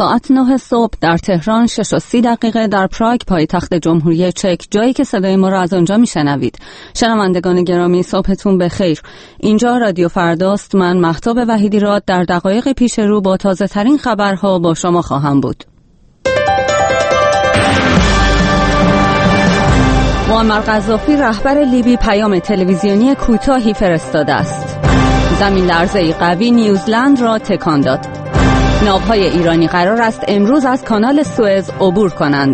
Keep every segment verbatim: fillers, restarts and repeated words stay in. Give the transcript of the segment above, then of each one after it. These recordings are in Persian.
ساعت نه صبح در تهران، شش و سی دقیقه در پراگ پایتخت جمهوری چک، جایی که صدای ما را از آنجا میشنوید. شنوندگان گرامی، صبحتون بخیر. اینجا رادیو فرداست. من مهتاب وحیدی راد در دقایق پیش رو با تازه ترین خبرها با شما خواهم بود. معمر قذافی رهبر لیبی پیام تلویزیونی کوتاهی فرستاده است. زمین لرزه‌ای قوی نیوزلند را تکان داد. ناوهای ایرانی قرار است امروز از کانال سوئز عبور کنند.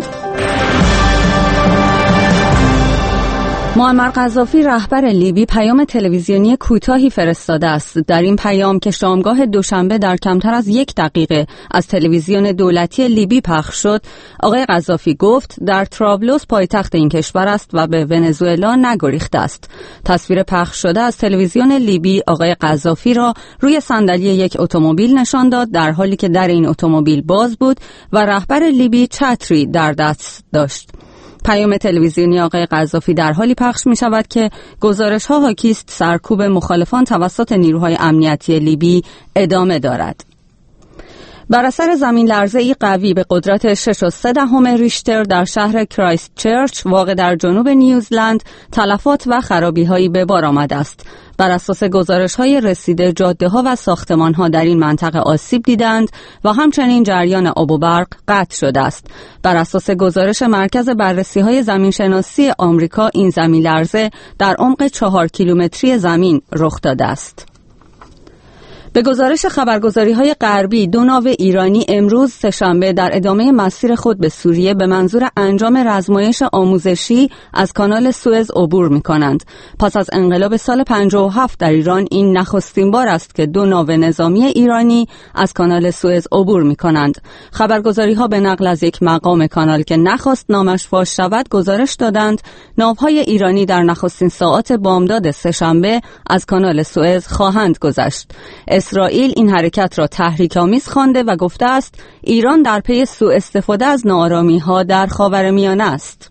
معمر قذافی رهبر لیبی پیام تلویزیونی کوتاهی فرستاده است. در این پیام که شامگاه دوشنبه در کمتر از یک دقیقه از تلویزیون دولتی لیبی پخش شد، آقای قذافی گفت در طرابلس پایتخت این کشور است و به ونزوئلا نگریخته است. تصویر پخش شده از تلویزیون لیبی آقای قذافی را روی صندلی یک اتومبیل نشان داد، در حالی که در این اتومبیل باز بود و رهبر لیبی چتری در دست داشت. پیام تلویزیونی آقای قذافی در حالی پخش می شود که گزارش‌ها حاکی است سرکوب مخالفان توسط نیروهای امنیتی لیبی ادامه دارد. بر اثر زمین لرزه‌ای قوی به قدرت شش و سه دهم ریشتر در شهر کرایست چرچ واقع در جنوب نیوزلند تلفات و خرابی‌هایی به بار آمده است. بر اساس گزارش‌های رسیده، جاده‌ها و ساختمان‌ها در این منطقه آسیب دیدند و همچنین جریان آب و برق قطع شده است. بر اساس گزارش مرکز بررسی‌های زمینشناسی آمریکا، این زمین لرزه در عمق چهار کیلومتری زمین رخ داده است. به گزارش خبرگزاری‌های غربی، دو ناو ایرانی امروز سه‌شنبه در ادامه مسیر خود به سوریه به منظور انجام رزمایش آموزشی از کانال سوئز عبور می‌کنند. پس از انقلاب سال پنجاه و هفت در ایران این نخستین بار است که دو ناو نظامی ایرانی از کانال سوئز عبور می‌کنند. خبرگزاری‌ها به نقل از یک مقام کانال که نخواست نامش فاش شود گزارش دادند ناوهای ایرانی در نخستین ساعات بامداد سه‌شنبه از کانال سوئز خواهند گذشت. اسرائیل این حرکت را تحریک‌آمیز خوانده و گفته است ایران در پی سوء استفاده از ناآرامی‌ها در خاورمیانه است.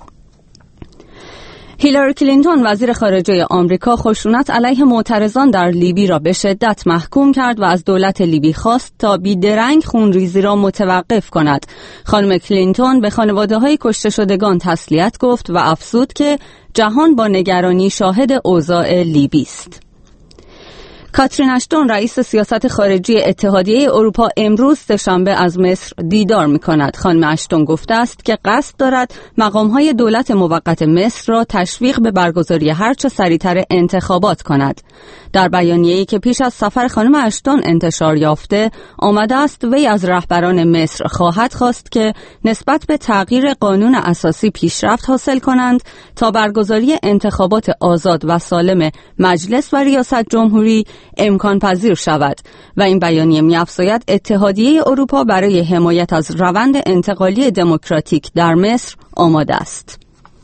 هیلاری کلینتون وزیر خارجه آمریکا خشونت علیه معترضان در لیبی را به شدت محکوم کرد و از دولت لیبی خواست تا بیدرنگ خونریزی را متوقف کند. خانم کلینتون به خانواده‌های کشته شدگان تسلیت گفت و افزود که جهان با نگرانی شاهد اوضاع لیبی است. کاترین اشتون رئیس سیاست خارجی اتحادیه اروپا امروز سه‌شنبه از مصر دیدار می‌کند. خانم اشتون گفته است که قصد دارد مقام‌های دولت موقت مصر را تشویق به برگزاری هرچه سریعتر انتخابات کند. در بیانیه‌ای که پیش از سفر خانم اشتون انتشار یافته آمده است وی از رهبران مصر خواهد خواست که نسبت به تغییر قانون اساسی پیشرفت حاصل کنند تا برگزاری انتخابات آزاد و سالم مجلس و ریاست جمهوری امکان پذیر شود و این بیانیه می‌افزاید اتحادیه اروپا برای حمایت از روند انتقالی دموکراتیک در مصر آماده است.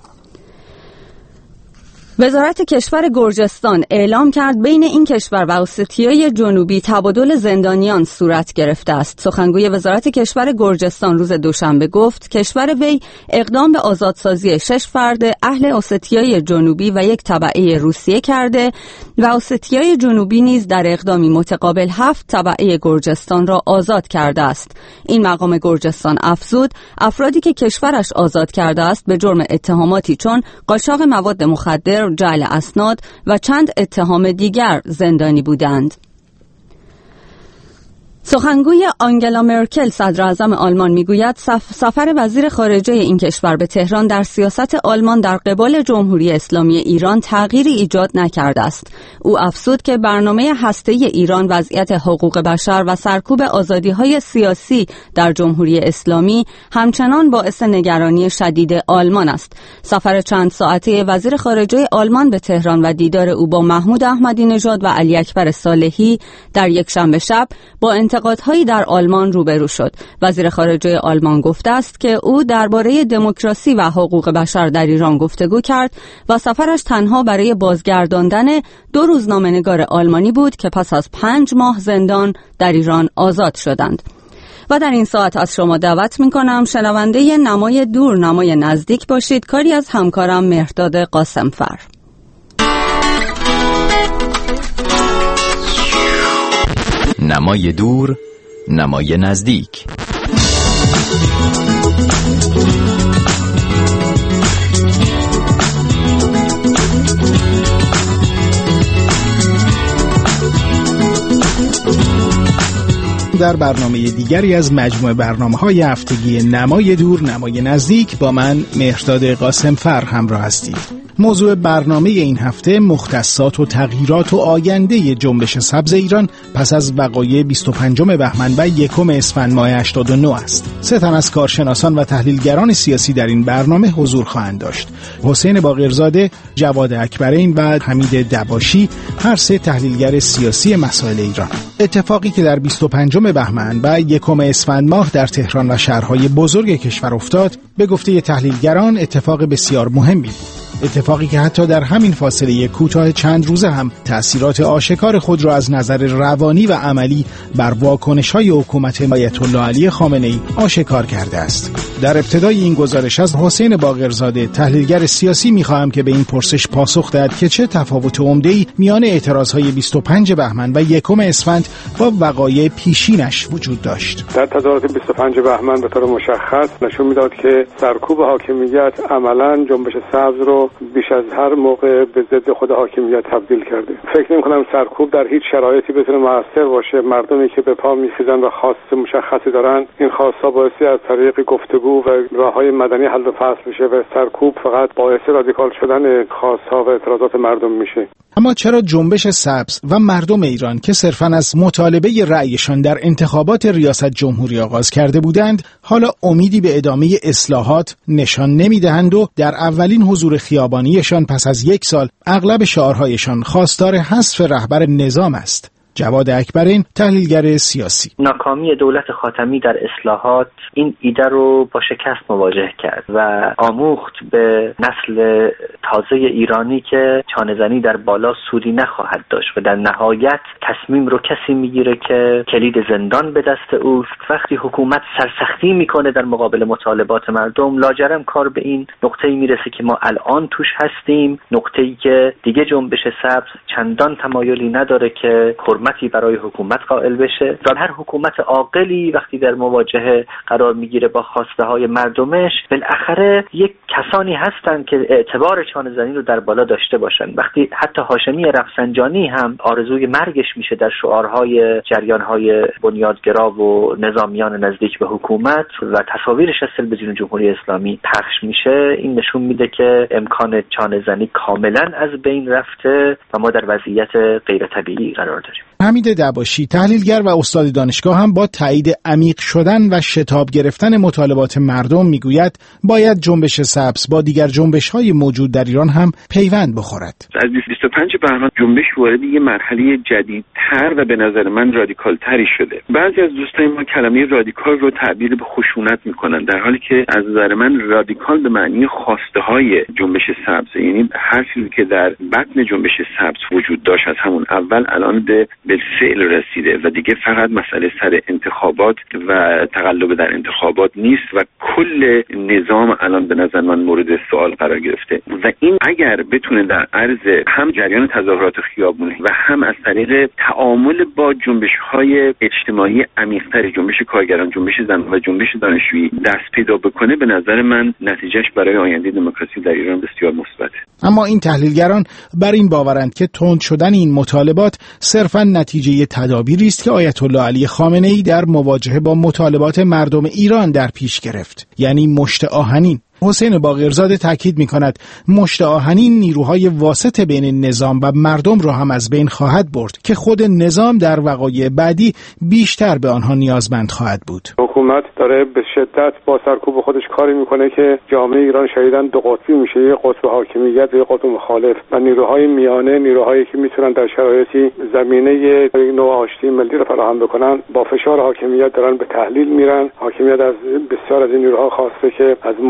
وزارت کشور گرجستان اعلام کرد بین این کشور و اسیای جنوبی تبادل زندانیان صورت گرفته است. سخنگوی وزارت کشور گرجستان روز دوشنبه گفت کشور وی اقدام به آزادسازی شش فرد اهل اسیای جنوبی و یک تبعه روسیه کرده و اسیای جنوبی نیز در اقدامی متقابل هفت تبعه گرجستان را آزاد کرده است. این مقام گرجستان افزود افرادی که کشورش آزاد کرده است به جرم اتهاماتی چون قاچاق مواد مخدر، جعل اسناد و چند اتهام دیگر زندانی بودند. سخنگوی آنگلا مرکل صدراعظم آلمان میگوید سف... سفر وزیر خارجه این کشور به تهران در سیاست آلمان در قبال جمهوری اسلامی ایران تغییری ایجاد نکرده است. او افزود که برنامه هسته‌ای ایران، وضعیت حقوق بشر و سرکوب آزادی‌های سیاسی در جمهوری اسلامی همچنان باعث نگرانی شدید آلمان است. سفر چند ساعته وزیر خارجه آلمان به تهران و دیدار او با محمود احمدی نژاد و علی اکبر صالحی در یک شنبه شب با انتقادهایی در آلمان روبرو شد. وزیر خارجه آلمان گفته است که او درباره دموکراسی و حقوق بشر در ایران گفتگو کرد و سفرش تنها برای بازگرداندن دو روزنامه‌نگار آلمانی بود که پس از پنج ماه زندان در ایران آزاد شدند. و در این ساعت از شما دعوت می‌کنم شنونده نمای دور نمای نزدیک باشید، کاری از همکارم مهرداد قاسمفر. نمای دور، نمای نزدیک. در برنامه دیگری از مجموعه برنامه‌های هفتگی نمای دور نمای نزدیک با من مهرداد قاسمفر همراه هستید. موضوع برنامه این هفته مختصات و تغییرات و آینده جنبش سبز ایران پس از وقایع بیست و پنجم بهمن و یکم اسفند ماه هشتاد و نه است. سه تن از کارشناسان و تحلیلگران سیاسی در این برنامه حضور خواهند داشت. حسین باقرزاده، جواد اکبرین و حمید دباشی، هر سه تحلیلگر سیاسی مسائل ایران. اتفاقی که در بیست و پنجم بهمن و یکم اسفند ماه در تهران و شهرهای بزرگ کشور افتاد، به گفته تحلیلگران اتفاق بسیار مهمی بود. اتفاقی که حتی در همین فاصله کوتاه چند روزه هم تأثیرات آشکار خود را از نظر روانی و عملی بر واکنش‌های حکومت آیت الله علی خامنه‌ای آشکار کرده است. در ابتدای این گزارش از حسین باقرزاده، تحلیلگر سیاسی، می‌خواهم که به این پرسش پاسخ دهد که چه تفاوت عمده‌ای میان اعتراض‌های بیست و پنجم بهمن و یکم اسفند با وقایع پیشینش وجود داشت. در تظاهرات بیست و پنجم بهمن به طور مشخص نشون میداد که سرکوب حاکمیت عملاً جنبش سبز رو بیش از هر موقع به ضد خود حاکمیت تبدیل کرده. فکر نمی‌کنم سرکوب در هیچ شرایطی بتونه موثر باشه. مردمی که به پا می‌خیزن و خواست مشخصی دارن، این خواست‌ها باعثی از طریق گفتگو و راه‌های مدنی حل و فصل میشه و سرکوب فقط باعث رادیکال شدن خواست‌ها و اعتراضات مردم میشه. اما چرا جنبش سبز و مردم ایران که صرفاً از مطالبه رأیشان در انتخابات ریاست جمهوری آغاز کرده بودند، حالا امیدی به ادامه اصلاحات نشان نمی‌دهند و در اولین حضور خیابانیشان پس از یک سال اغلب شعارهایشان خواستار حذف رهبر نظام است؟ جواد اکبرین، تحلیلگر سیاسی: ناکامی دولت خاتمی در اصلاحات این ایده رو با شکست مواجه کرد و آموخت به نسل تازه ایرانی که چانه‌زنی در بالا سودی نخواهد داشت و در نهایت تصمیم رو کسی میگیره که کلید زندان به دست اوست. وقتی حکومت سرسختی میکنه در مقابل مطالبات مردم، لاجرم کار به این نقطه‌ای میرسه که ما الان توش هستیم، نقطه‌ای که دیگه جنبش سبز چندان تمایلی نداره که حرمتی برای حکومت قائل بشه و هر حکومت عاقلی وقتی در مواجهه قرار میگیره با خواسته های مردمش، بالاخره یک کسانی هستن که اعتبار چانه‌زنی رو در بالا داشته باشن. وقتی حتی هاشمی رفسنجانی هم آرزوی مرگش میشه در شعارهای جریانهای بنیادگرا و نظامیان نزدیک به حکومت و تصاویرش از تلویزیون جمهوری اسلامی پخش میشه، این نشون میده که امکان چانه‌زنی کاملا از بین رفته و ما در وضعیت غیر طبیعی قرار داریم. حمید دباشی، تحلیلگر و استاد دانشگاه، هم با تایید عمیق شدن و شتاب گرفتن مطالبات مردم میگوید باید جنبش سبز با دیگر جنبش‌های موجود در ایران هم پیوند بخورد. از بیست و پنجم بهمن جنبش وارد یه مرحله جدیدتر و به نظر من رادیکالتری شده. بعضی از دوستان ما کلمه رادیکال رو تعبیر به خشونت میکنن، در حالی که از نظر من رادیکال به معنی خواسته‌های جنبش سبز، یعنی هر چیزی که در بطن جنبش سبز وجود داشت از همون اول الان به بالفعل رسیده و دیگه فقط مسئله سر انتخابات و تقلب در انتخابات نیست و کل نظام الان به نظر من مورد سوال قرار گرفته و این اگر بتونه در عرض هم جریان تظاهرات خیابانی و هم از طریق تعامل با جنبش‌های اجتماعی عمیق‌تر، جنبش کارگران، جنبش زن و جنبش دانشجویی دست پیدا بکنه، به نظر من نتیجهش برای آینده دموکراسی در ایران بسیار مثبته. اما این تحلیلگران بر این باورند که تند شدن این مطالبات صرفاً نتیجه تدابیری است که آیت الله علی خامنه‌ای در مواجهه با مطالبات مردم ایران در پیش گرفت، یعنی مشت آهنین. حسین باقرزاده تاکید می‌کند مشت آهنین نیروهای واسط بین نظام و مردم را هم از بین خواهد برد که خود نظام در وقایع بعدی بیشتر به آنها نیازمند خواهد بود. حکومت داره به شدت با سرکوب خودش کاری میکنه که جامعه ایران شدیداً دو قطبی میشه، یک قطب حاکمیت و یک قطب مخالف و نیروهای میانه، نیروهایی که میتونن در شرایطی زمینه یک نوع آشتی ملی رو فراهم بکنن، با فشار حاکمیت دارن به تحلیل میرن. حاکمیت از بسیار از این نیروها خواسته که از موضع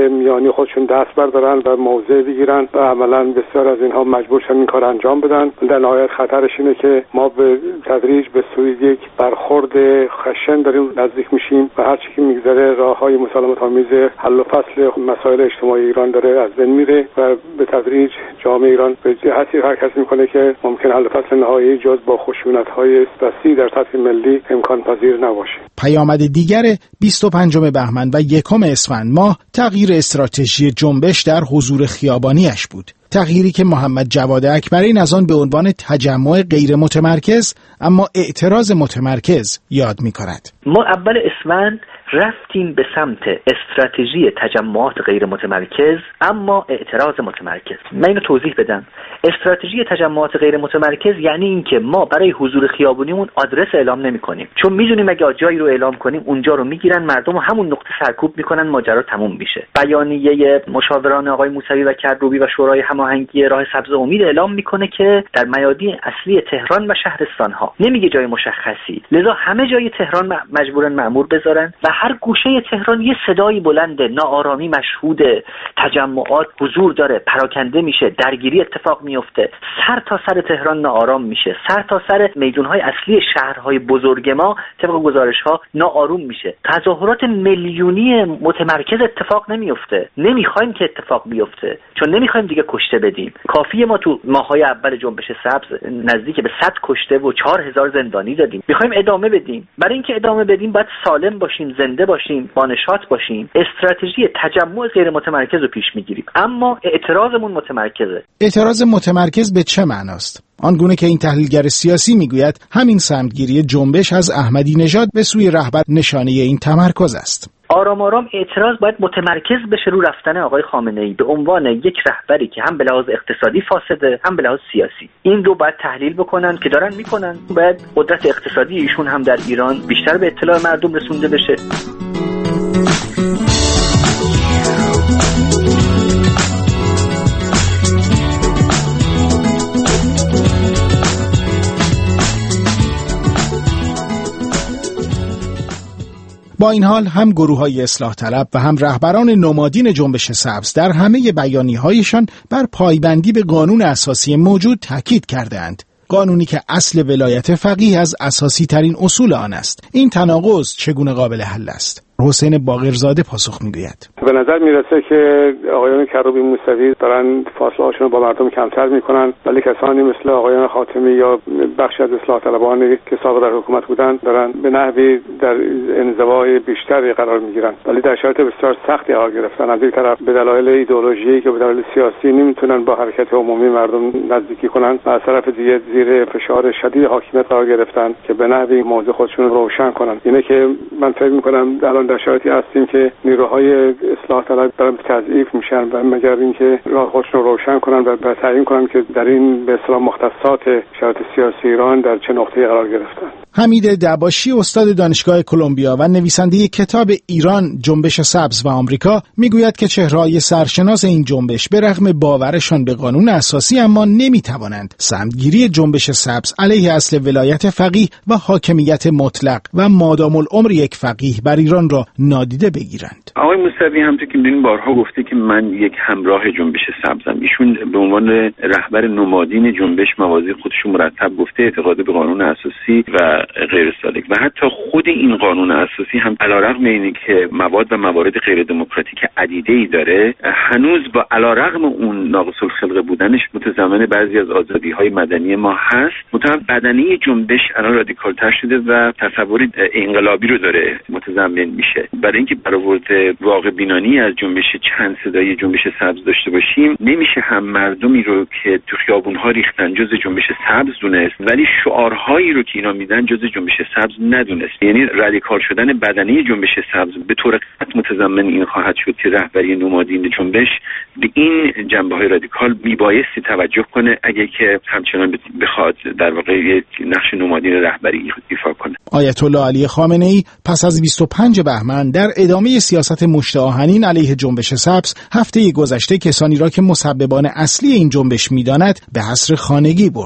میانی خودشون دست بردارن و موضع بگیرن و عملاً بسیار از اینها مجبور شدن این کار انجام بدن. در نهایت خطرش اینه که ما به تدریج به سوی یک برخورد خشن داریم نزدیک میشیم و هر چی که میگذره راههای مسالمت آمیز حل و فصل مسائل اجتماعی ایران داره از بین میره و به تدریج جامعه ایران به جهتی حرکت میکنه که ممکن حل و فصل نهایی جز با خشونت‌های وسیع در سطح ملی امکان پذیر نباشه. پیامد دیگر بیست و پنجم بهمن و یکم اسفند ماه تغییر استراتژی جنبش در حضور خیابانیش بود. تغییری که محمد جواد اکبرین از آن به عنوان تجمع غیر متمرکز اما اعتراض متمرکز یاد می‌کند. ما اول اسفند رفتیم به سمت استراتژی تجمعات غیر متمرکز اما اعتراض متمرکز. من اینو توضیح بدم. استراتژی تجمعات غیر متمرکز یعنی اینکه ما برای حضور خیابونیمون آدرس اعلام نمی‌کنیم، چون می‌دونیم اگه جایی رو اعلام کنیم اونجا رو میگیرن، مردم رو همون نقطه سرکوب میکنن، ماجرا تموم میشه. بیانیه مشاوران آقای موسوی و کروبی و شورای هماهنگی راه سبز امید اعلام میکنه که در میادین اصلی تهران و شهرستان‌ها، نمیگه جای مشخصی، لذا همه جای تهران مجبورن مأمور بذارن و هر گوشه تهران یه صدایی بلنده، ناآرامی مشهوده، تجمعات حضور داره، پراکنده میشه، درگیری اتفاق میفته، سر تا سر تهران ناآرام میشه، سر تا سر میدونهای اصلی شهرهای بزرگ ما طبق گزارش‌ها ناآروم میشه. تظاهرات میلیونی متمرکز اتفاق نمیفته، نمیخوایم که اتفاق بیفته، چون نمیخوایم دیگه کشته بدیم. کافیه ما تو ماهای اول جنبش سبز نزدیک به صد کشته و چهار هزار زندانی دادیم. میخوایم ادامه بدیم. برای اینکه ادامه بدیم باید سالم باشیم، زنده باشیم، با نشاط باشیم. استراتژی تجمع غیر متمرکز رو پیش میگیریم، اما اعتراضمون متمرکزه. اعتراض متمرکز به چه معناست؟ آنگونه که این تحلیلگر سیاسی میگوید همین سمتگیری جنبش از احمدی نژاد به سوی رهبر نشانه این تمرکز است. آرام آرام اعتراض باید متمرکز بشه رو رفتن آقای خامنه‌ای به عنوان یک رهبری که هم به لحاظ اقتصادی فاسده هم به لحاظ سیاسی. این رو باید تحلیل بکنن که دارن میکنن. باید قدرت اقتصادی ایشون هم در ایران بیشتر به اطلاع مردم رسونده بشه. با این حال هم گروه‌های اصلاح طلب و هم رهبران نمادین جنبش سبز در همه بیانیه‌هایشان بر پایبندی به قانون اساسی موجود تاکید کردند. قانونی که اصل ولایت فقیه از اساسی ترین اصول آن است. این تناقض چگونه قابل حل است؟ حسین باقرزاده پاسخ میگوید. به نظر میرسه که آقایان کروبی موسوی دارن فاصله هاشون رو با مردم کمتر میکنن، ولی کسانی مثل آقایان خاتمی یا بخشی از اصلاح طلبانی که سابقا در حکومت بودن دارن به نحوی در انزوای بیشتری قرار میگیرن، ولی در شرایط بسیار سختی قرار گرفتن. از یک طرف به دلایل ایدئولوژیکی که به دلایل سیاسی نمیتونن با حرکت عمومی مردم نزدیکی کنن و از طرف دیگه زیر فشار شدید حاکمیت قرار گرفتن که به نحوی موضوع خودشون رو روشن کنن. اینه که من فکر میکنم الان در شرایطی هستیم که نیروهای اصلاح طلب دارن تضعیف میشن و مگر اینکه راه خودشون رو روشن کنن و تعیین کنن که در این به اصطلاح مختصات شرایط سیاسی ایران در چه نقطه‌ای قرار گرفتن. حمید دباشی استاد دانشگاه کلمبیا و نویسنده کتاب ایران جنبش سبز و آمریکا میگوید که چهره‌های سرشناس این جنبش به رغم باورشان به قانون اساسی اما نمیتوانند سمتگیری جنبش سبز علیه اصل ولایت فقیه و حاکمیت مطلق و مادام العمر یک فقیه بر ایران را نادیده بگیرند. آقای موسوی همونطور که می‌دونید بارها گفته که من یک همراه جنبش سبزم. ایشون به عنوان رهبر نمادین جنبش مواضع خودش مرتب گفته اعتقاد به قانون اساسی و غیر سالک و حتی خود این قانون اساسی هم علیرغم اینی که مواد و موارد غیر دموکراتیک عدیده‌ای داره، هنوز با علیرغم اون ناقص الخلقه بودنش متضمن بعضی از آزادی‌های مدنی ما هست. متأسفانه بدنه جنبش الان رادیکال‌تر شده و تصوری انقلابی رو داره متضمن میشه. برای اینکه برآورد واقع بینانی از جنبش چند صدایی جنبش سبز داشته باشیم، نمیشه هم مردمی رو که تو خیابون‌ها ریختن جز جنبش سبز دونست، ولی شعارهایی رو که اینا میدن جز جنبش سبز ندونست. یعنی رادیکال شدن بدنه جنبش سبز به طور قطع متضمن این خواهد شد که رهبری نمادین جنبش به این جنبه‌های رادیکال میبایستی توجه کنه اگه که همچنان بخواد در واقع یک نقش نمادین رهبری ایفا کنه. آیت الله علی خامنه‌ای پس از بیست و پنج بهمن در ادامه سیاست مشت آهنین علیه جنبش سبز هفته گذشته کسانی را که مسببان اصلی این جنبش می‌داند به حصر خانگی برد.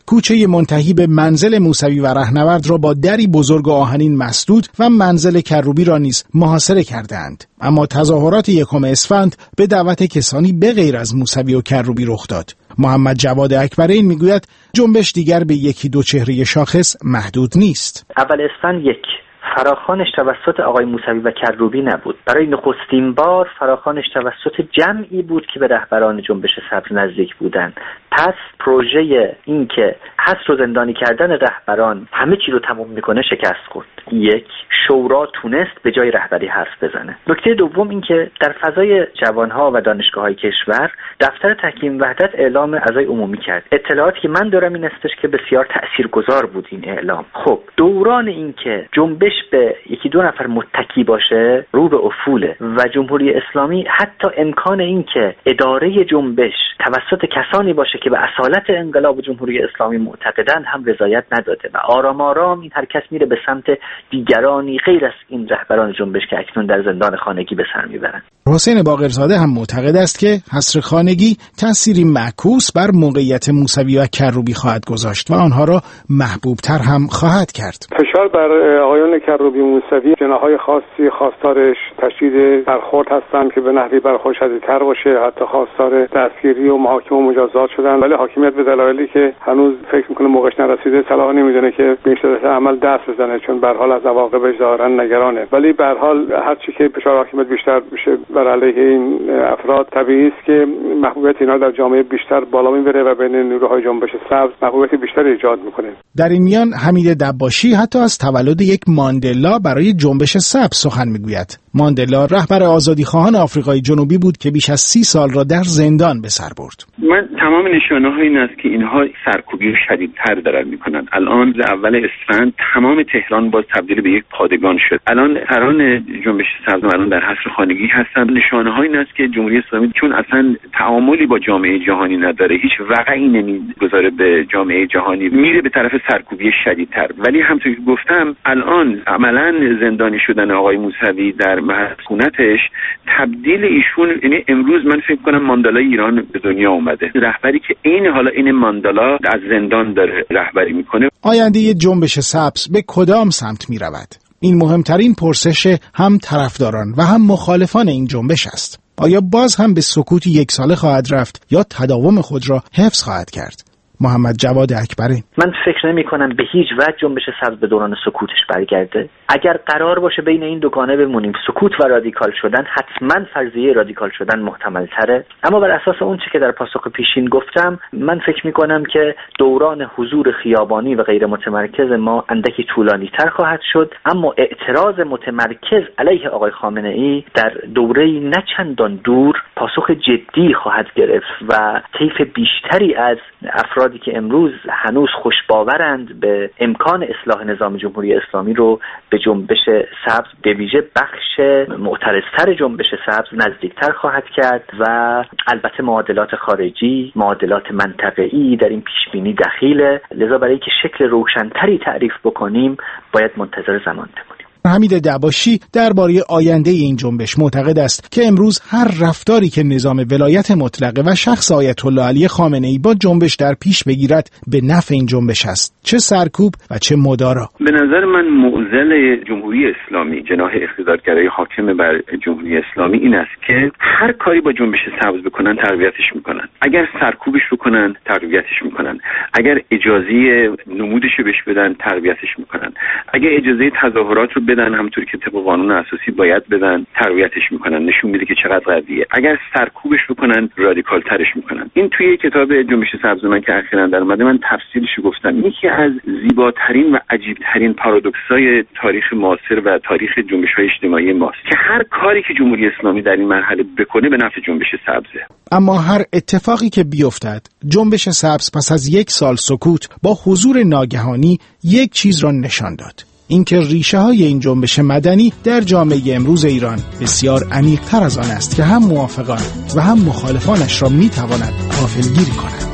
کوچه منتهی به منزل موسوی و رهنورد را با دری بزرگ و آهنین مسدود و منزل کروبی را نیز محاصره کردند. اما تظاهرات یکم اسفند به دعوت کسانی به غیر از موسوی و کروبی رخ داد. محمد جواد اکبرین میگوید جنبش دیگر به یکی دو چهره شاخص محدود نیست. اول اسفند یک فراخوانش توسط آقای موسوی و کروبی نبود. برای نخستین بار فراخوانش توسط جمعی بود که به رهبران جنبش سبز نزدیک بودند. پس پروژه این که حصر و زندانی کردن رهبران همه چی رو تموم میکنه شکست خورد. یک، شورا تونست به جای رهبری حرف بزنه. نکته دوم این که در فضای جوانها و دانشگاه‌های کشور دفتر تحکیم وحدت اعلام عزای عمومی کرد. اطلاعاتی که من دارم این استش که بسیار تاثیرگذار بود این اعلام. خب دوران این که جنبش به یکی دو نفر متکی باشه رو به افوله و جمهوری اسلامی حتی امکان این که اداره جنبش توسط کسانی باشه که به اصالت انقلاب جمهوری اسلامی معتقدند هم رضایت نداده و آرام آرام این حرکت میره به سمت دیگرانی غیر از این رهبران جنبش که اکنون در زندان خانگی به سر میبرند. حسین باقرزاده هم معتقد است که حصر خانگی تأثیری معکوس بر موقعیت موسوی و کروبی خواهد گذاشت و آنها را محبوبتر هم خواهد کرد. فشار بر آقایان کروبی و موسوی جناحهای خاصی خواستارش تشدید برخورد هستند که به نحوی برخورد شدیدتر باشه، حتی خواستار دستگیری و محاکمه و مجازات شدن، ولی حاکمیت به دلایلی که هنوز فکر میکنه موقعش نرسیده صلاح نمیدونه که به این شدت عمل دست بزنه، چون به هر حال از عواقبش ظاهرا نگرانه. ولی به هر حال هر چی که فشار حاکمیت بیشتر بشه بر علیه این افراد، طبیعی است که محبوبیت اینا در جامعه بیشتر بالا میبره و بین نیروهای جنبش سبز محبوبیت بیشتری ایجاد میکنه. در این میان حمید دباشی حتی از تولد یک ماندلا برای جنبش سبز سخن میگوید. ماندلا رهبر آزادیخواهان آفریقای جنوبی بود که بیش از سی سال را در زندان به سر برد. من تمام نشانه‌های این است که اینها سرکوبی شدیدتر دارن میکنن. الان ز اول اسفند تمام تهران باز تبدیل به یک پادگان شد. الان سران جنبش سبز الان در حصر خانگی هستند. نشانه‌های این است که جمهوری اسلامی چون اصلا تعاملی با جامعه جهانی نداره، هیچ وقعی نمیگذاره به جامعه جهانی، میره به طرف سرکوبی شدیدتر. ولی همونطور که گفتم الان عملاً زندانی شدن آقای موسوی در مسکونتش تبدیل ایشون، یعنی امروز من فکر کنم ماندالای ایران به دنیا اومده، رهبری که این حالا این ماندالا از زندان داره رهبری میکنه. آینده جنبش سبز به کدام سمت میرود؟ این مهمترین پرسش هم طرفداران و هم مخالفان این جنبش است. آیا باز هم به سکوت یک ساله خواهد رفت یا تداوم خود را حفظ خواهد کرد؟ محمد جواد اکبرین: من فکر نمی کنم به هیچ وجه جنبش سبز به دوران سکوتش برگرده. اگر قرار باشه بین این دوگانه بمونیم، سکوت و رادیکال شدن، حتما فرضیه رادیکال شدن محتمل تره. اما بر اساس اون چه که در پاسخ پیشین گفتم، من فکر می کنم که دوران حضور خیابانی و غیر متمرکز ما اندکی طولانی تر خواهد شد، اما اعتراض متمرکز علیه آقای خامنه ای در دوره‌ای نه چندان دور پاسخ جدی خواهد گرفت و طیف بیشتری از افراد که امروز هنوز خوشباورند به امکان اصلاح نظام جمهوری اسلامی رو به جنبش سبز، به ویژه بخش معترضتر جنبش سبز نزدیکتر خواهد کرد و البته معادلات خارجی، معادلات منطقه‌ای در این پیشبینی دخیله. لذا برای که شکل روشنتری تعریف بکنیم باید منتظر زمان بمونیم. حمید دباشی درباره آینده این جنبش معتقد است که امروز هر رفتاری که نظام ولایت مطلقه و شخص آیت الله علی خامنه‌ای با جنبش در پیش بگیرد به نفع این جنبش است، چه سرکوب و چه مدارا. به نظر من معضل جمهوری اسلامی، جناح اقتدارگرای حاکم بر جمهوری اسلامی این است که هر کاری با جنبش سبز بکنن تقویتش میکنن. اگر سرکوبش بکنن تقویتش میکنن. اگر اجازه نمودش بهش بدن تقویتش میکنن. اگر اجازه تظاهرات رو بدن همونطوری که طبق قانون اساسی باید بدن تقویتش میکنن، نشون میده که چقدر قویه. اگر سرکوبش بکنن رادیکال ترش میکنن. این توی کتاب جنبش سبز من که اخیراً در اومده من تفصیلش گفتم. یکی از زیباترین و عجیبترین پارادوکس‌های تاریخ معاصر و تاریخ جنبش‌های اجتماعی ماست که هر کاری که جمهوری اسلامی در این مرحله بکنه به نفع جنبش سبزه. اما هر اتفاقی که بیفتد، جنبش سبز پس از یک سال سکوت با حضور ناگهانی یک چیز را نشان داد. اینکه ریشه های این جنبش مدنی در جامعه امروز ایران بسیار عمیق تر از آن است که هم موافقان و هم مخالفانش را می تواند غافلگیری کند.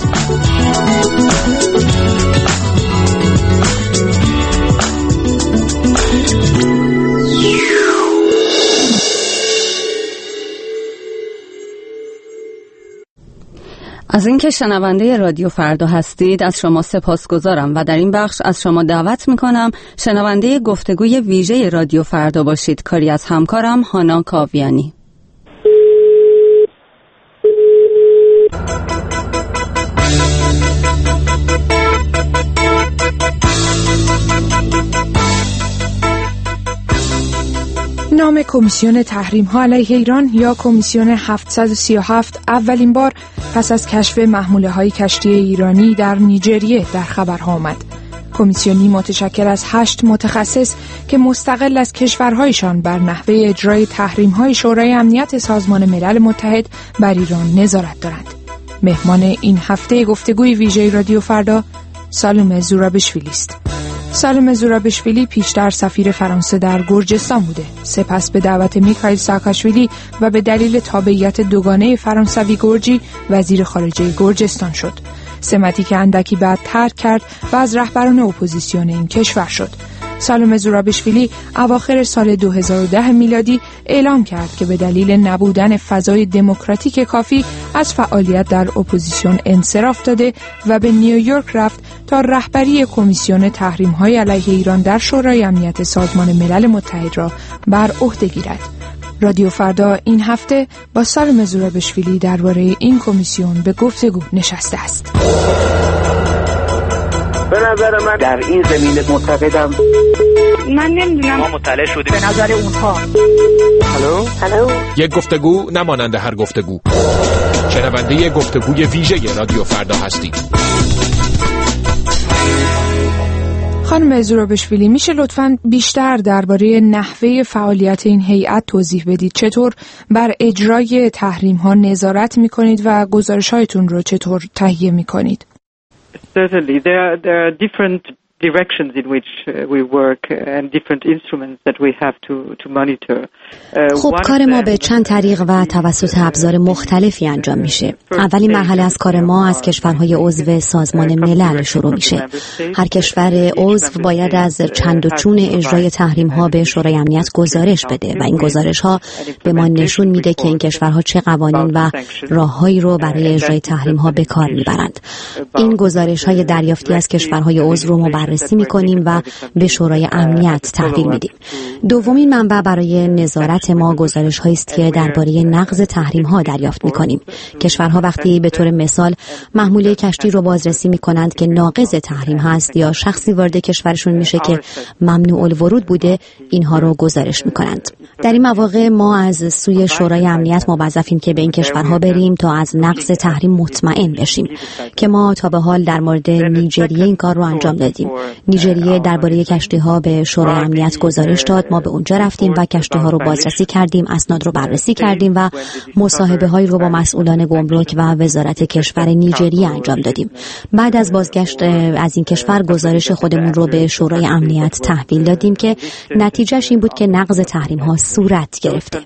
از اینکه شنونده رادیو فردا هستید از شما سپاسگزارم و در این بخش از شما دعوت میکنم شنونده گفتگوی ویژه رادیو فردا باشید. کاری از همکارم هانا کاویانی. نام کمیسیون تحریم‌ها علیه ایران یا کمیسیون هفتصد و سی و هفت اولین بار پس از کشف محموله‌های کشتی ایرانی در نیجریه در خبرها آمد. کمیسیونی متشکل از هشت متخصص که مستقل از کشورهایشان بر نحوه اجرای تحریم‌های شورای امنیت سازمان ملل متحد بر ایران نظارت دارند. مهمان این هفته گفتگوی ویژه رادیو فردا سالومه زورابشویلی است. سالومه زورابشویلی پیشتر سفیر فرانسه در گرجستان بوده. سپس به دعوت میکائیل ساکاشویلی و به دلیل تابعیت دوگانه فرانسوی گرجی وزیر خارجه گرجستان شد. سمتی که اندکی بعد ترک کرد و از رهبران اپوزیسیون این کشور شد. سالومه زورابشویلی اواخر سال دو هزار و ده میلادی اعلام کرد که به دلیل نبودن فضای دموکراتیک کافی از فعالیت در اپوزیسیون انصراف داده و به نیویورک رفت تا رهبری کمیسیون تحریم‌های علیه ایران در شورای امنیت سازمان ملل متحد را بر عهده گیرد. رادیو فردا این هفته با سالومه زورابشویلی درباره این کمیسیون به گفتگو نشسته است. به نظر من در این زمینه معتقدم من نمیدونم ما مطلع شدیم به نظر اونها. هلو هلو یک گفتگو نمانند هر گفتگو. شنونده گفتگوی ویژه رادیو فردا هستید. خانم زورابشویلی میشه لطفاً بیشتر درباره نحوه فعالیت این هیئت توضیح بدید؟ چطور بر اجرای تحریم ها نظارت میکنید و گزارش هایتون رو چطور تهیه میکنید؟ Certainly, there are, there are different directions in which uh, we work and different instruments that we have to to monitor. خب کار ما به چند طریق و توسط ابزار مختلفی انجام میشه. اولین مرحله از کار ما از کشورهای عضو سازمان ملل شروع میشه. هر کشور عضو باید از چند و چون اجرای تحریم ها به شورای امنیت گزارش بده و این گزارش ها به ما نشون میده که این کشورها چه قوانین و راههایی رو برای اجرای تحریم ها به کار میبرند. این گزارش های دریافتی از کشورهای عضو رو بررسی میکنیم و به شورای امنیت تحویل میدیم. دومین منبع برای نظارت ما گزارش هایی است که درباره نقض تحریم ها دریافت میکنیم. کشورها وقتی به طور مثال محموله کشتی رو بازرسی میکنند که ناقض تحریم هست یا شخصی وارد کشورشون میشه که ممنوع الورود بوده، اینها رو گزارش میکنند. در این مواقع ما از سوی شورای امنیت موظفیم که به این کشورها بریم تا از نقض تحریم مطمئن بشیم که ما تا به حال در مورد نیجریه این کار رو انجام دادیم. نیجریه درباره کشتی‌ها به شورای امنیت گزارش داد، ما به اونجا رفتیم و کشتی‌ها رو بازرسی کردیم، اسناد رو بررسی کردیم و مصاحبه‌هایی رو با مسئولان گمرک و وزارت کشور نیجریه انجام دادیم. بعد از بازگشت از این کشور گزارش خودمون رو به شورای امنیت تحویل دادیم که نتیجهش این بود که نقض تحریم‌ها صورت گرفته.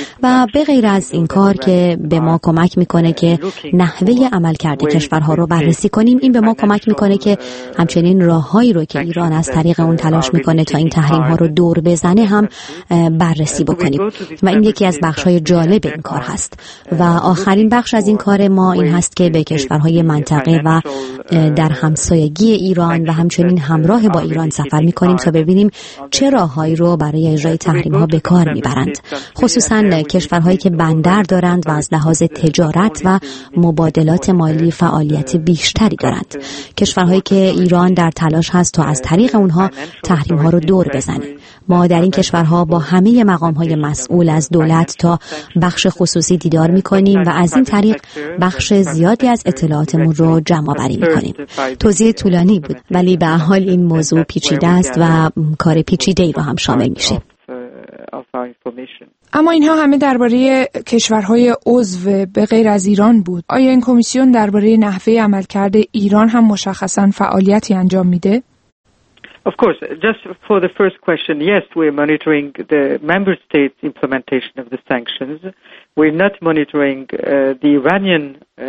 و به غیر از این کار که به ما کمک میکنه که نحوه عملکرد کشورها رو بررسی کنیم، این به ما کمک میکنه که همچنین راههایی رو که ایران از طریق اون تلاش میکنه تا این تحریم ها رو دور بزنه هم بررسی بکنیم و این یکی از بخش‌های جالب این کار هست. و آخرین بخش از این کار ما این هست که به کشورهای منطقه و در همسایگی ایران و همچنین همراه با ایران سفر میکنیم تا ببینیم چه راههایی رو برای اجرای تحریم ها به کار میبرند، خصوصا کشورهایی که بندر دارند و از لحاظ تجارت و مبادلات مالی فعالیت بیشتری دارند، کشورهایی که ایران در تلاش هست تا از طریق اونها تحریم ها رو دور بزنه. ما در این کشورها با همه مقام های مسئول از دولت تا بخش خصوصی دیدار میکنیم و از این طریق بخش زیادی از اطلاعاتمون رو جمع آوری میکنیم. توضیح طولانی بود ولی به هر حال این موضوع پیچیده است و کار پیچیده ای رو هم شامل میشه. اما اینها همه درباره کشورهای عضو به غیر از ایران بود. آیا این کمیسیون درباره نحوه عملکرد ایران هم مشخصاً فعالیتی انجام میده؟ Of course, just for the first question, yes, we're monitoring the member states' implementation of the sanctions. we're not monitoring uh, the Iranian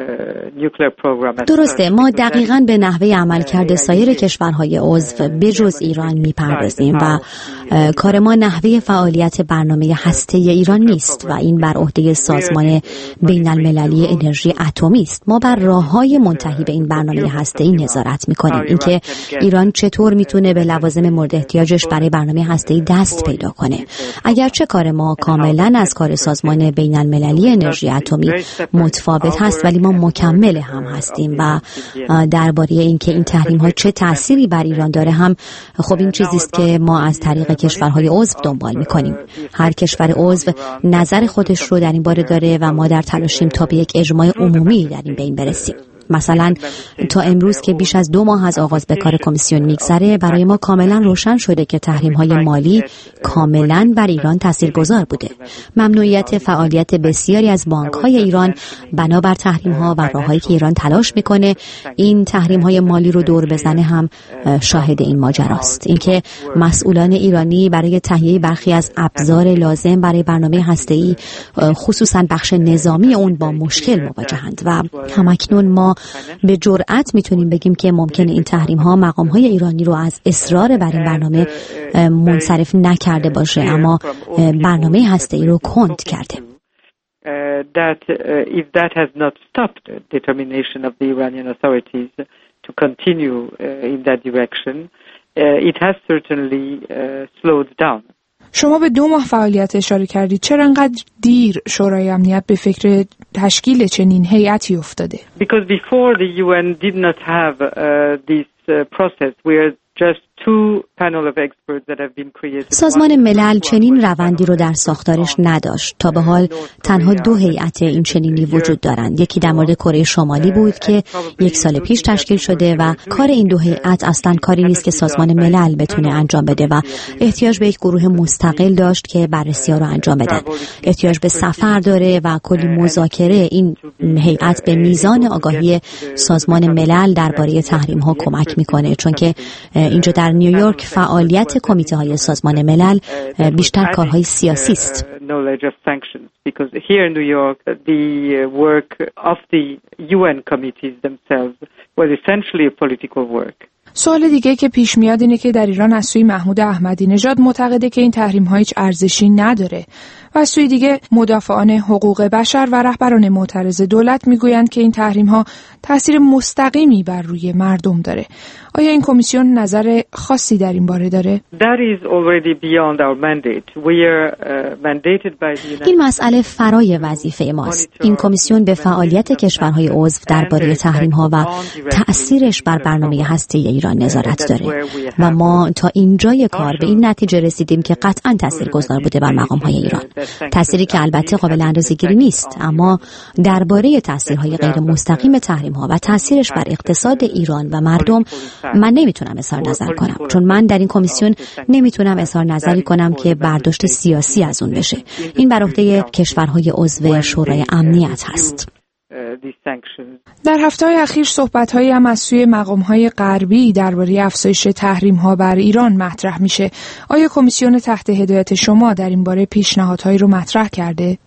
درسته، ما دقیقاً به نحوه عملکرد سایر کشورهای عضو بجز ایران میپردازیم و کار ما نحوه فعالیت برنامه هسته ایران نیست و این بر عهده سازمان بین المللی انرژی اتمی است. ما بر راههای منتهی به این برنامه هسته‌ای نظارت میکنیم، اینکه ایران چطور میتونه به لوازم مورد احتیاجش برای برنامه هسته‌ای دست پیدا کنه. اگرچه کار ما کاملاً از کار سازمان بین المللی انرژی اتمی متفاوت هست، ولی ما مکمل هم هستیم و درباره اینکه این تحریم ها چه تأثیری بر ایران داره هم خب این چیزی است که ما از طریق کشورهای عضو دنبال میکنیم. هر کشور عضو نظر خودش رو در این باره داره و ما در تلاشیم تا به یک اجماع عمومی در این بین برسیم. مثلا تا امروز که بیش از دو ماه از آغاز به کار کمیسیون میگذره، برای ما کاملا روشن شده که تحریم‌های مالی کاملا بر ایران تاثیرگذار بوده. ممنوعیت فعالیت بسیاری از بانک‌های ایران بنابر تحریم‌ها و راههایی که ایران تلاش میکنه این تحریم‌های مالی رو دور بزنه هم شاهد این ماجراست. اینکه مسئولان ایرانی برای تهیه برخی از ابزار لازم برای برنامه هسته‌ای، خصوصا بخش نظامی اون، با مشکل مواجهند و همکنون ما به جرئت میتونیم بگیم که ممکنه این تحریم ها مقام های ایرانی رو از اصرار بر این برنامه منصرف نکرده باشه، اما برنامه هسته‌ای رو کند کرده. That if that has not stopped determination of the Iranian authorities to continue in that direction, it has certainly slowed down. شما به دو ماه فعالیت اشاره کردید. چرا انقدر دیر شورای امنیت به فکر تشکیل چنین هیئتی افتاده؟ Because before the U N did not have uh, this uh, process where just two panel of experts that have been created. سازمان ملل چنین روندی رو در ساختارش نداشت. تا به حال تنها دو هیئت این چنینی وجود دارند. یکی در مورد کره شمالی بود که یک سال پیش تشکیل شده و کار این دو هیئت اصلاً کاری نیست که سازمان ملل بتونه انجام بده و احتیاج به یک گروه مستقل داشت که بررسی‌ها رو انجام بدن. احتیاج به سفر داره و کلی مذاکره. این هیئت به میزان آگاهی سازمان ملل درباره تحریم‌ها کمک میکنه، چون که اینجا در نیویورک فعالیت کمیته های سازمان ملل بیشتر کارهای سیاسی است. سوال دیگه که پیش میاد اینه که در ایران از سوی محمود احمدی نژاد معتقده که این تحریم‌ها هیچ ارزشی نداره و از سوی دیگه مدافعان حقوق بشر و رهبران معترض دولت میگویند که این تحریم‌ها تأثیر مستقیمی بر روی مردم داره. آیا این کمیسیون نظر خاصی در این باره داره؟ این مسئله فرای وظیفه ماست. این کمیسیون به فعالیت کشورهای عضو درباره تحریم‌ها و تأثیرش بر برنامه هسته‌ای ایران نظارت داره و ما تا اینجای کار به این نتیجه رسیدیم که قطعاً تاثیرگذار بوده بر مقام‌های ایران. تأثیری که البته قابل اندازه‌گیری نیست، اما درباره تأثیرهای غیر مستقیم تحریم‌ها و تأثیرش بر اقتصاد ایران و مردم من نمیتونم اظهار نظر کنم، چون من در این کمیسیون نمیتونم اظهار نظری کنم که برداشت سیاسی از اون بشه. این بر عهده کشورهای عضو شورای امنیت هست. در هفته‌های اخیر صحبت‌هایی هم از سوی مقام‌های غربی درباره افزایش تحریم‌ها بر ایران مطرح میشه. آیا کمیسیون تحت هدایت شما در این باره پیشنهادهایی رو مطرح کرده؟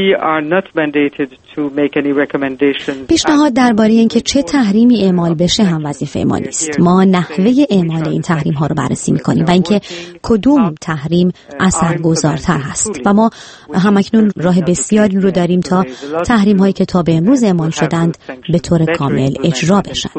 پیشنهاد درباره اینکه چه تحریمی اعمال بشه هم وظیفه ما نیست. ما نحوه اعمال این تحریم ها رو بررسی میکنیم و اینکه کدوم تحریم اثرگذارتر هست و ما همکنون راه بسیاری رو داریم تا تحریم هایی که تا به امروز اعمال شدند به طور کامل اجرا بشن.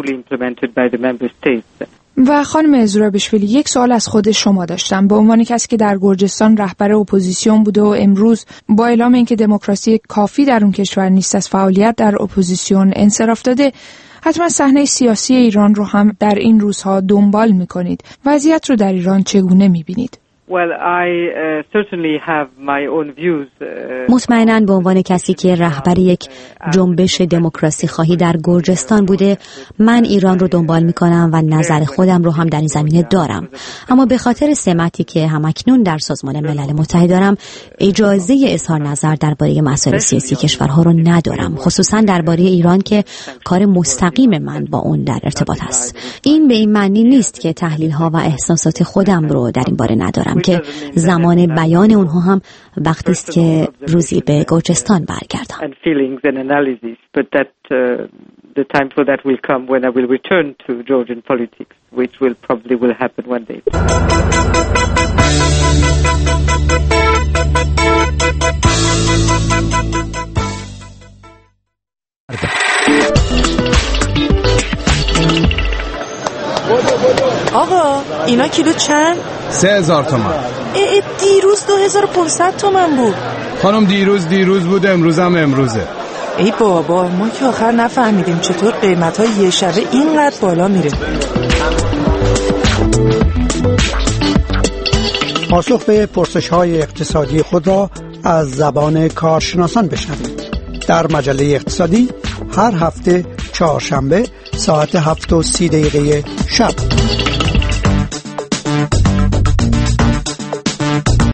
و خانم زورابشویلی، یک سوال از خود شما داشتم. به عنوان کسی که در گرجستان رهبر اپوزیسیون بوده و امروز با اعلام اینکه دموکراسی کافی در اون کشور نیست از فعالیت در اپوزیسیون انصراف داده، حتما صحنه سیاسی ایران رو هم در این روزها دنبال می‌کنید. وضعیت رو در ایران چگونه می‌بینید؟ Well, I uh, certainly have my own views. مطمئناً به عنوان کسی که رهبر یک جنبش دموکراسی خواهی در گرجستان بوده، من ایران رو دنبال میکنم و نظر خودم رو هم در این زمینه دارم. اما به خاطر سمتی که همکنون در سازمان ملل متحد دارم، اجازه اظهار نظر درباره مسائل سیاسی کشورها رو ندارم، خصوصاً درباره ایران که کار مستقیم من با اون در ارتباط است. این به این معنی نیست که تحلیل‌ها و احساسات خودم رو در این باره ندارم، که زمان بیان اونها هم وقتی است که روی روزی به گرجستان برگردم. The time for that will come when I will return to Georgian politics, which will probably will happen one day. آقا اینا کیلو چند؟ سه هزار تومن. ای دیروز دو هزار و پانصد تومن بود. خانم دیروز دیروز بود، امروز هم امروزه. ای بابا ما که آخر نفهمیدیم چطور قیمت های یه شبه اینقدر بالا میره. پاسخ به پرسش های اقتصادی خود را از زبان کارشناسان بشنوید در مجله اقتصادی هر هفته چهارشنبه ساعت هفت و سی دقیقه شب.